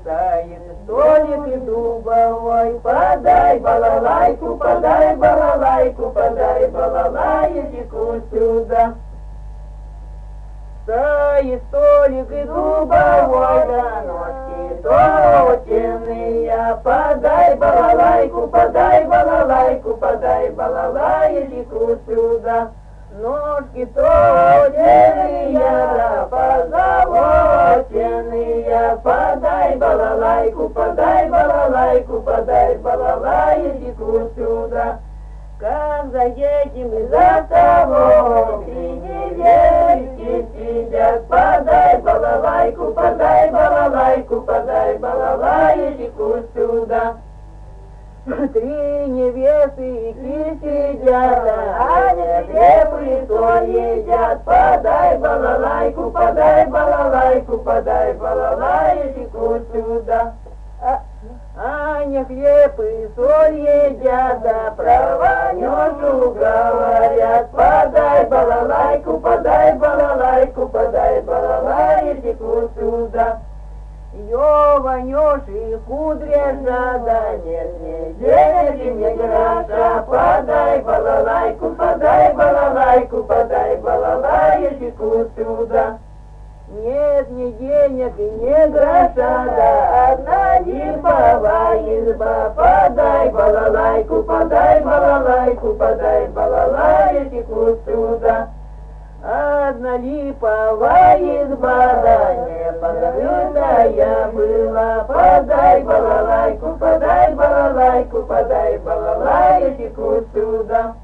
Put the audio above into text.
стоит столик и дубовой. Подай балалайку, подай балалайку, подай балалайку сюда. Стоит столик и дубовой, да ножки точеные. Подай балалайку, подай балалайку, подай балалайку сюда. Ножки точеные, да позолоченные. Подай балалайку, подай балалайку, подай балалайку сюда. Как за этим и за тобой три невестки сидят. Подай балалайку, подай балалайку, подай балалайку сюда. Три невесты сидят, а не пресол едят. Подай балалайку, подай балалайку, подай балалайку сюда. Аня хлеб и соль едят, да про Ванюшу говорят. Подай балалайку, подай балалайку, подай балалайку сюда. Ее Ванюши кудряша, да нет ни денег, ни гроша. Подай балалайку, подай балалайку, подай балалайку сюда. Нет ни денег и ни гроша, да одна липовая изба. Подай балалайку, подай балалайку, подай балалайку сюда. Одна липовая изба, да не покрытая была. Подай балалайку, подай балалайку, подай балалайку сюда.